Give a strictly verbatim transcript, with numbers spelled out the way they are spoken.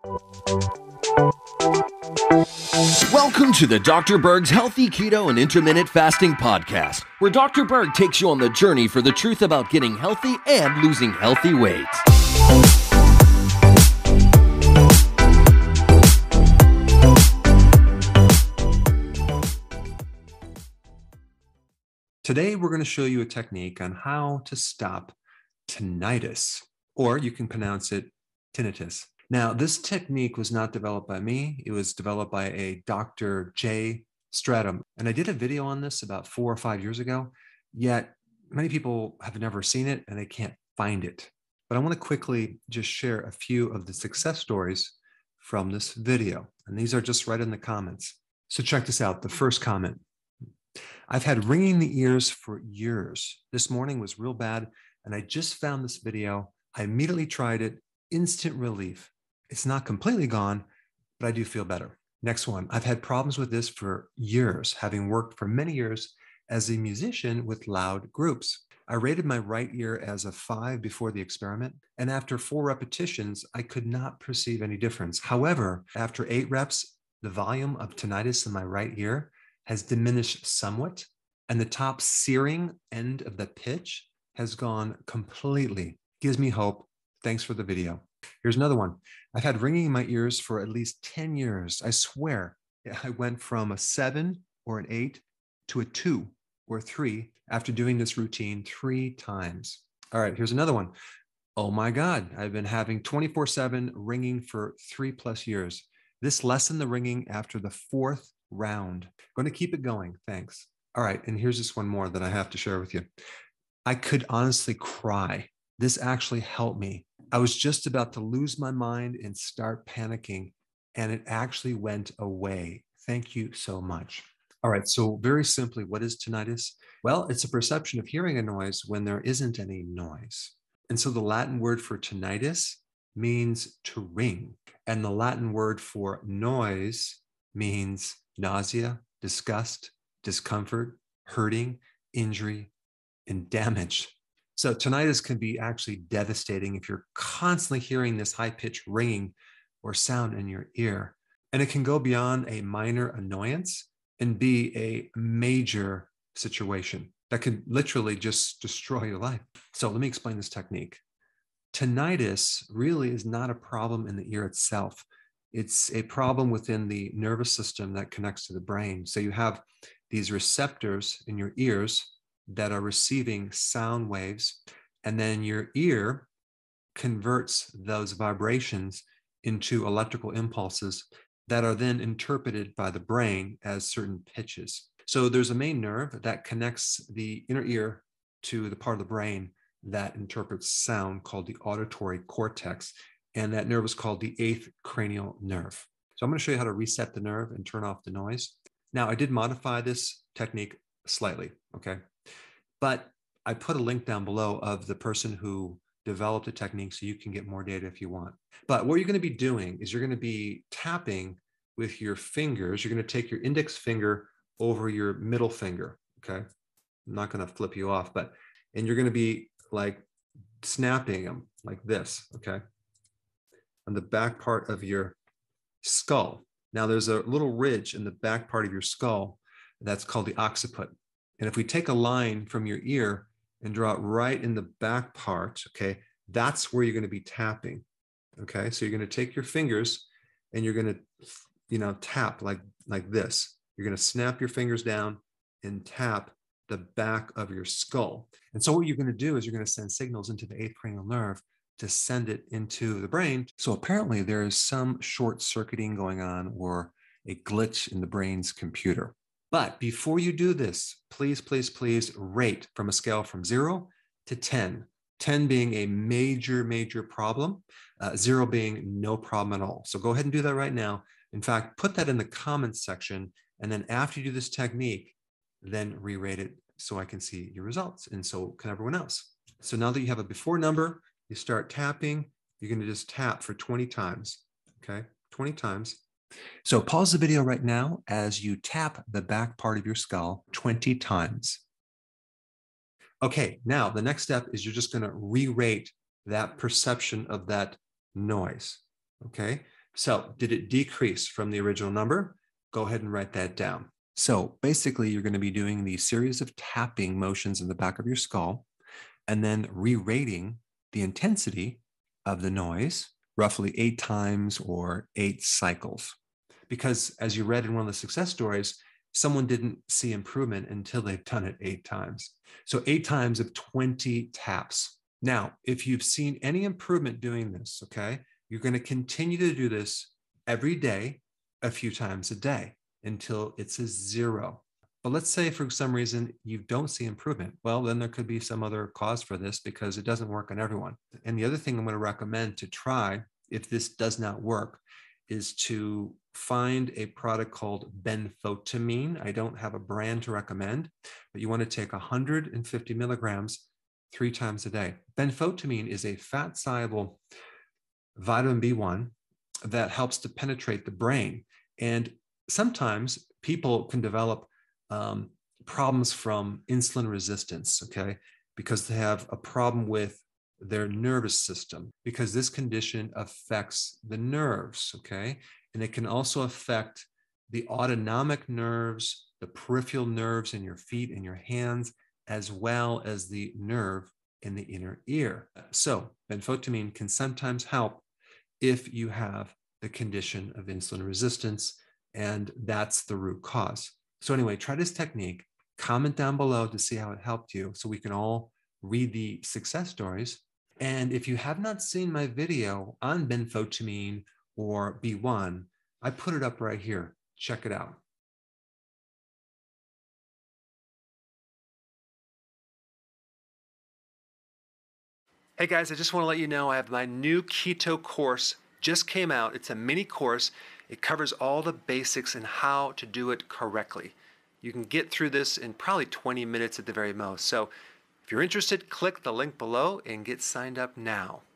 Welcome to the Doctor Berg's Healthy Keto and Intermittent Fasting Podcast, where Doctor Berg takes you on the journey for the truth about getting healthy and losing healthy weight. Today, we're going to show you a technique on how to stop tinnitus, or you can pronounce it tinnitus. Now, this technique was not developed by me. It was developed by a Doctor Jay Stratum. And I did a video on this about four or five years ago, yet many people have never seen it and they can't find it. But I want to quickly just share a few of the success stories from this video. And these are just right in the comments. So check this out. The first comment. I've had ringing in the ears for years. This morning was real bad, and I just found this video. I immediately tried it. Instant relief. It's not completely gone, but I do feel better. Next one. I've had problems with this for years, having worked for many years as a musician with loud groups. I rated my right ear as a five before the experiment, and after four repetitions, I could not perceive any difference. However, after eight reps, the volume of tinnitus in my right ear has diminished somewhat, and the top searing end of the pitch has gone completely. Gives me hope. Thanks for the video. Here's another one. I've had ringing in my ears for at least ten years. I swear I went from a seven or an eight to a two or three after doing this routine three times. All right, here's another one. Oh my God, I've been having twenty-four seven ringing for three plus years. This lessened the ringing after the fourth round. Going to keep it going. Thanks. All right, and here's just one more that I have to share with you. I could honestly cry. This actually helped me. I was just about to lose my mind and start panicking, and it actually went away. Thank you so much. All right, so very simply, what is tinnitus? Well, it's a perception of hearing a noise when there isn't any noise. And so the Latin word for tinnitus means to ring, and the Latin word for noise means nausea, disgust, discomfort, hurting, injury, and damage. So tinnitus can be actually devastating if you're constantly hearing this high-pitched ringing or sound in your ear. And it can go beyond a minor annoyance and be a major situation that could literally just destroy your life. So let me explain this technique. Tinnitus really is not a problem in the ear itself. It's a problem within the nervous system that connects to the brain. So you have these receptors in your ears that are receiving sound waves, and then your ear converts those vibrations into electrical impulses that are then interpreted by the brain as certain pitches. So there's a main nerve that connects the inner ear to the part of the brain that interprets sound called the auditory cortex, and that nerve is called the eighth cranial nerve. So I'm going to show you how to reset the nerve and turn off the noise. Now, I did modify this technique slightly, okay? But I put a link down below of the person who developed the technique so you can get more data if you want. But what you're going to be doing is you're going to be tapping with your fingers. You're going to take your index finger over your middle finger, okay? I'm not going to flip you off, but, and you're going to be like snapping them like this, okay? On the back part of your skull. Now there's a little ridge in the back part of your skull that's called the occiput. And if we take a line from your ear and draw it right in the back part, okay, that's where you're going to be tapping, okay? So you're going to take your fingers and you're going to, you know, tap like, like this. You're going to snap your fingers down and tap the back of your skull. And so what you're going to do is you're going to send signals into the eighth cranial nerve to send it into the brain. So apparently there is some short circuiting going on or a glitch in the brain's computer. But before you do this, please, please, please rate from a scale from zero to ten. ten being a major, major problem, uh, zero being no problem at all. So go ahead and do that right now. In fact, put that in the comments section. And then after you do this technique, then re-rate it so I can see your results. And so can everyone else. So now that you have a before number, you start tapping, you're going to just tap for twenty times, okay? twenty times. So pause the video right now as you tap the back part of your skull twenty times. Okay, now the next step is you're just going to re-rate that perception of that noise, okay? So did it decrease from the original number? Go ahead and write that down. So basically, you're going to be doing the series of tapping motions in the back of your skull and then re-rating the intensity of the noise, roughly eight times or eight cycles. Because as you read in one of the success stories, someone didn't see improvement until they've done it eight times. So eight times of twenty taps. Now, if you've seen any improvement doing this, okay, you're going to continue to do this every day, a few times a day until it's a zero. But let's say for some reason you don't see improvement. Well, then there could be some other cause for this because it doesn't work on everyone. And the other thing I'm going to recommend to try if this does not work is to find a product called benfotiamine. I don't have a brand to recommend, but you want to take one hundred fifty milligrams three times a day. Benfotiamine is a fat-soluble vitamin B one that helps to penetrate the brain. And sometimes people can develop um, problems from insulin resistance, okay, because they have a problem with their nervous system, because this condition affects the nerves, okay? And it can also affect the autonomic nerves, the peripheral nerves in your feet and your hands, as well as the nerve in the inner ear. So benfotiamine can sometimes help if you have the condition of insulin resistance, and that's the root cause. So anyway, try this technique, comment down below to see how it helped you so we can all read the success stories. And if you have not seen my video on benfotiamine or B one, I put it up right here. Check it out. Hey guys, I just want to let you know I have my new keto course just came out. It's a mini course. It covers all the basics and how to do it correctly. You can get through this in probably twenty minutes at the very most. So if you're interested, click the link below and get signed up now.